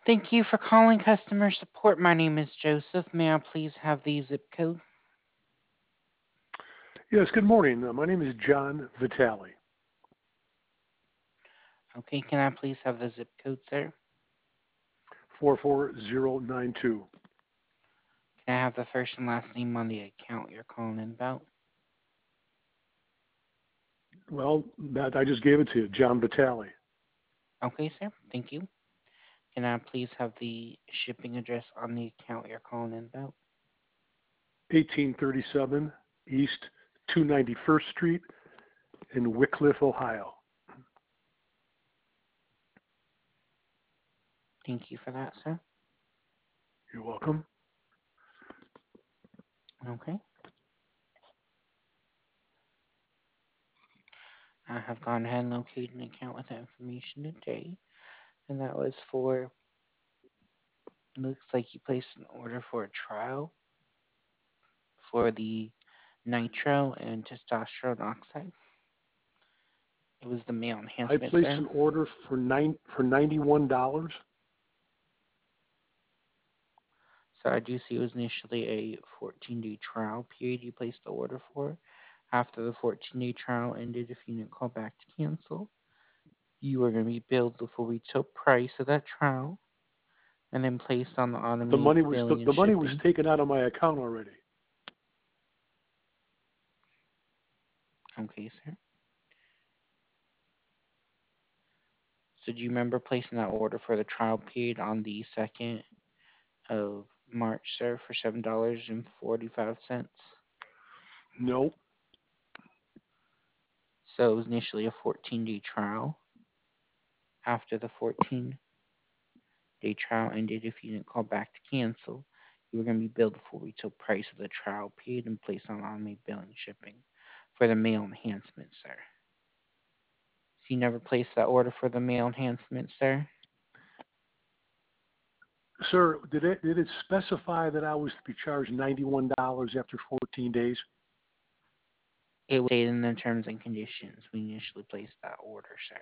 Thank you for calling customer support. My name is Joseph. May I please have the zip code? Yes, good morning. My name is John Vitale. Okay, can I please have the zip code, sir? 44092. Can I have the first and last name on the account you're calling in about? Well, that I just gave it to you, John Vitale. Okay, sir. Thank you. Can I please have the shipping address on the account you're calling in about? 1837 East 291st Street in Wickliffe, Ohio. Thank you for that, sir. You're welcome. Okay. I have gone ahead and located an account with that information today. And that was for, looks like you placed an order for a trial for the nitro and testosterone oxide. It was the male I enhancement, placed sir. an order for $91. So I do see it was initially a 14-day trial period you placed the order for. After the 14-day trial ended, if you didn't call back to cancel, you were going to be billed the full retail price of that trial and then placed on the The automated money was billing and the money was shipping. taken out of my account already. Okay, sir. So do you remember placing that order for the trial period on the 2nd of March, sir, for $7.45? No. So it was initially a 14-day trial. After the 14-day trial ended, if you didn't call back to cancel, you were going to be billed the full retail price of the trial period and placed on automated billing shipping for the mail enhancement, sir. So you never placed that order for the mail enhancement, sir? Sir, did it specify that I was to be charged $91 after 14 days? It was stated in the terms and conditions. We initially placed that order, sir,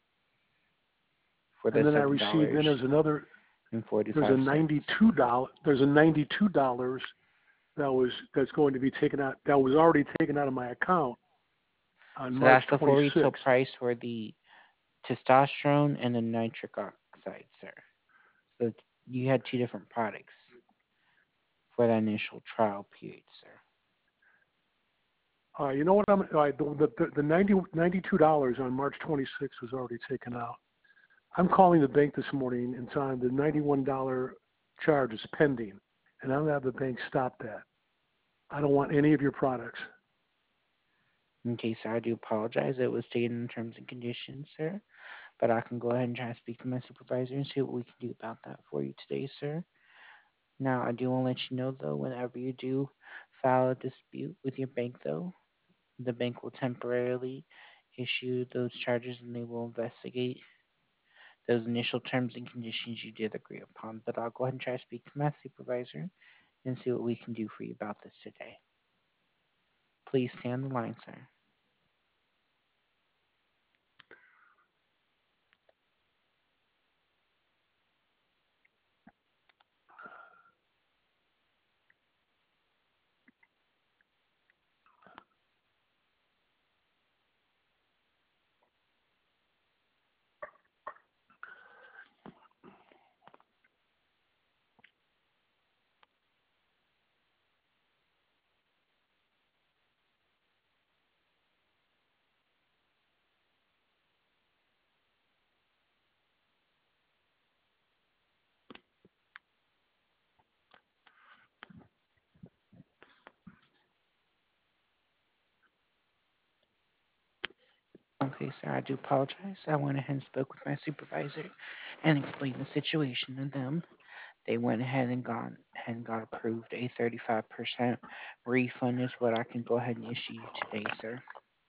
for the And then I $7 received then and there's 45 a cents. $92 that's going to be taken out, that was already taken out of my account on So March that's the full retail 26th. price for the testosterone and the nitric oxide, sir. So you had two different products for the initial trial period, sir. You know what all right, the $92 on March 26th was already taken out. I'm calling the bank this morning and telling the $91 charge is pending, and I'm going to have the bank stop that. I don't want any of your products. Okay, sir, I do apologize. It was stated in terms and conditions, sir. But I can go ahead and try to speak to my supervisor and see what we can do about that for you today, sir. Now, I do want to let you know, though, whenever you do file a dispute with your bank, though, the bank will temporarily issue those charges and they will investigate those initial terms and conditions you did agree upon. But I'll go ahead and try to speak to my supervisor and see what we can do for you about this today. Please stay on the line, sir. Okay, sir, I do apologize. I went ahead and spoke with my supervisor and explained the situation to them. They went ahead and got approved. A 35% refund is what I can go ahead and issue you today, sir.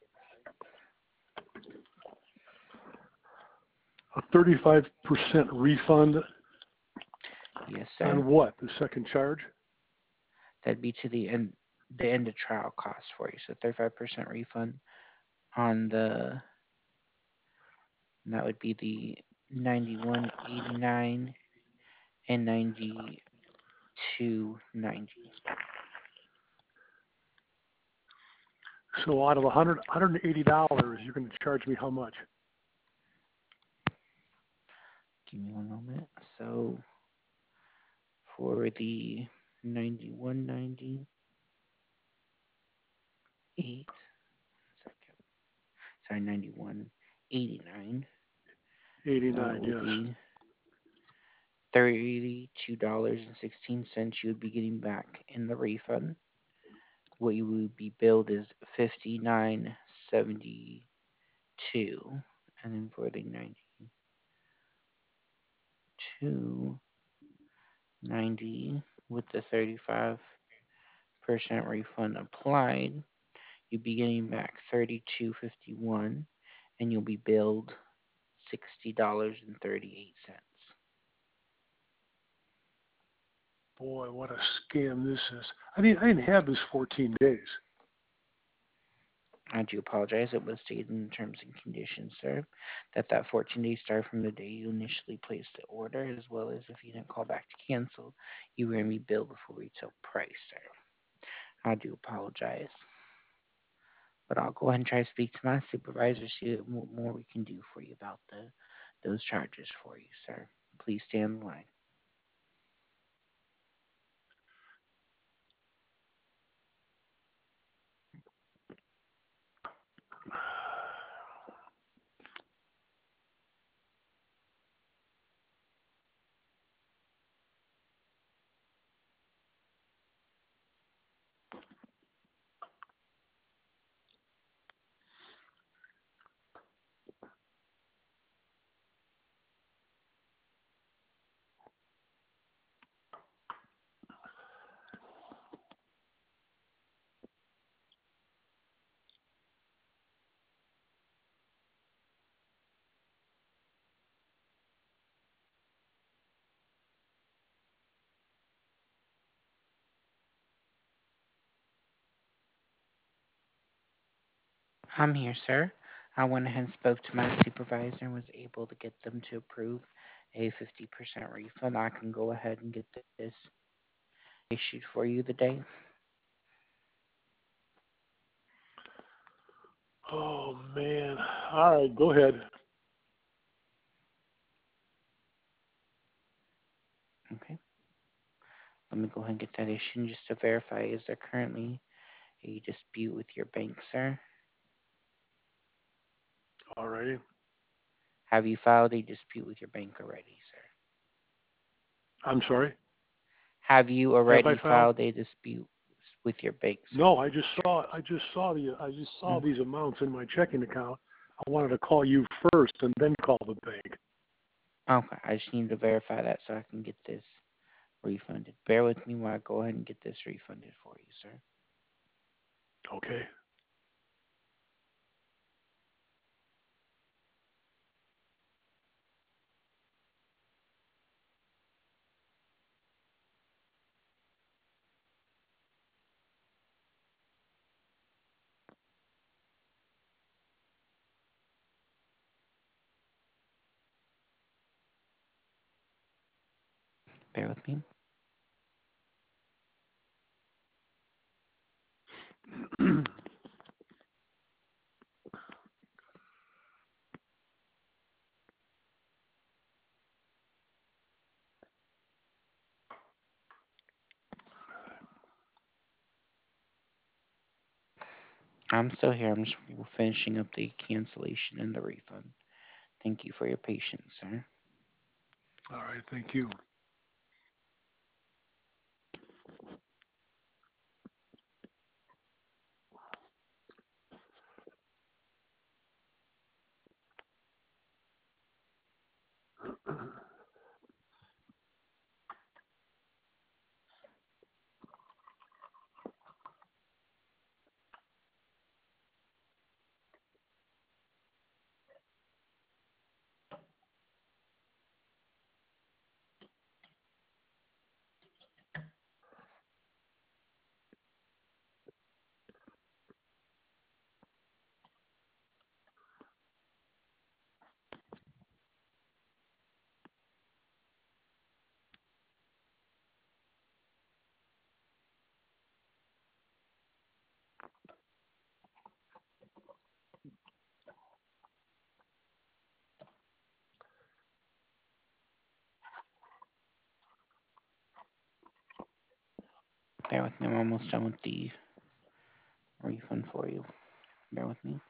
A 35% refund Yes, sir. on what? The second charge? That'd be to the end of trial cost for you. So 35% refund on that would be the 91.89 and 92.90. So out of $180, you're going to charge me how much? Give me one moment. So for the 91.98, second, sorry, 91.89, that 89, will yes. be $32.16 you would be getting back in the refund. What you would be billed is 59.72, and then for the 92.90 with the 35% refund applied, you'll be getting back 32.51, and you'll be billed $60.38. Boy, what a scam this is. I didn't have this 14 days. I do apologize. It was stated in the terms and conditions, sir, that 14 days start from the day you initially placed the order, as well as if you didn't call back to cancel, you were going to be billed the full retail price, sir. I do apologize. But I'll go ahead and try to speak to my supervisor, see what more we can do for you about those charges for you, sir. Please stay on the line. I'm here, sir. I went ahead and spoke to my supervisor and was able to get them to approve a 50% refund. I can go ahead and get this issued for you today. Oh, man. All right, go ahead. Okay. Let me go ahead and get that issued just to verify. Is there currently a dispute with your bank, sir? All righty. Have you filed a dispute with your bank already, sir? I'm sorry. Have you Have I already filed? filed a dispute with your bank, sir? No, I just saw these amounts in my checking account. I wanted to call you first and then call the bank. Okay, I just need to verify that so I can get this refunded. Bear with me while I go ahead and get this refunded for you, sir. Okay. Bear with me. I'm still here. I'm just finishing up the cancellation and the refund. Thank you for your patience, sir. All right, thank you. Bear with me. I'm almost done with the refund for you. Bear with me.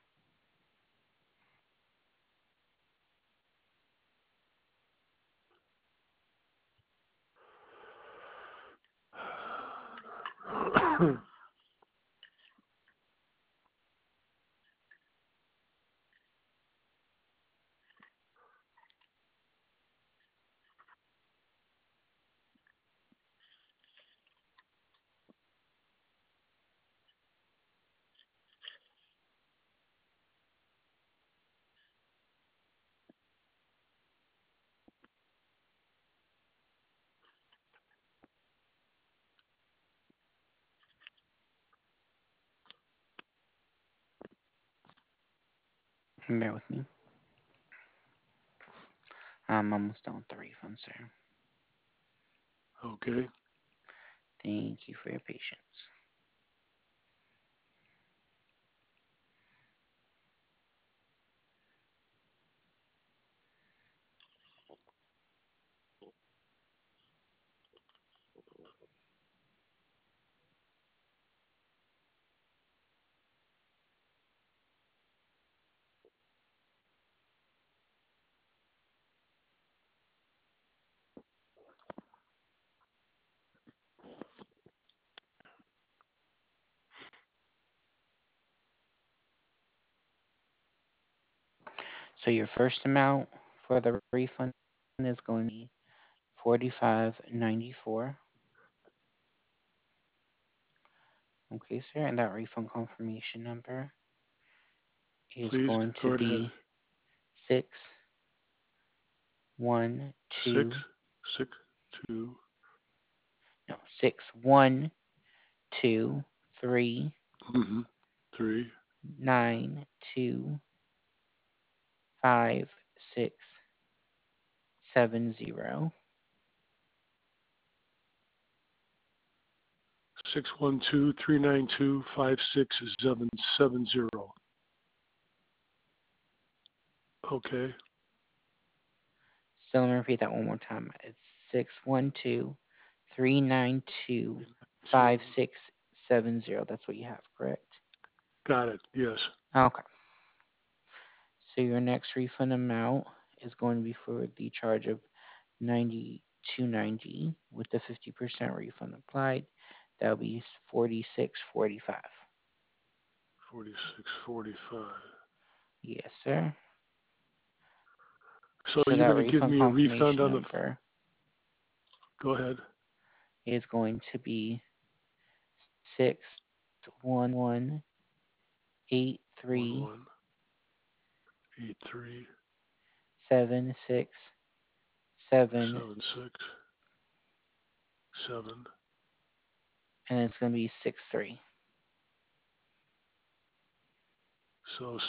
Bear with me. I'm almost done with the refund, sir. Okay. Thank you for your patience. So your first amount for the refund is going to be $45.94. Okay, sir, and that refund confirmation number is Please going go to right ahead. be 612 Six, six, two, no 612 mm-hmm, 3, 3925670. 612-392-56770. Okay. So let me repeat that one more time. It's 612 392 2. 5670. That's what you have, correct? Got it. Yes. Okay. So your next refund amount is going to be for the charge of 92.90 with the 50% refund applied. That'll be 46.45. 46.45. Yes, sir. So So you're that going to give refund me a refund confirmation on the. number Go ahead. is going to be 61183 1183 767, 767. and it's going to be 63. So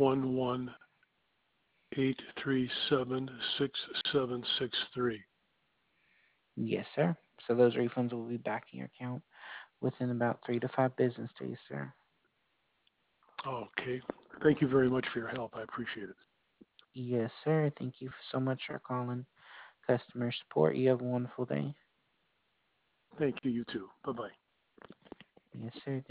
611-837-6763. Yes, sir. So those refunds will be back in your account within about 3 to 5 business days, sir. Okay. Thank you very much for your help. I appreciate it. Yes, sir. Thank you so much for calling customer support. You have a wonderful day. Thank you. You too. Bye bye. Yes, sir.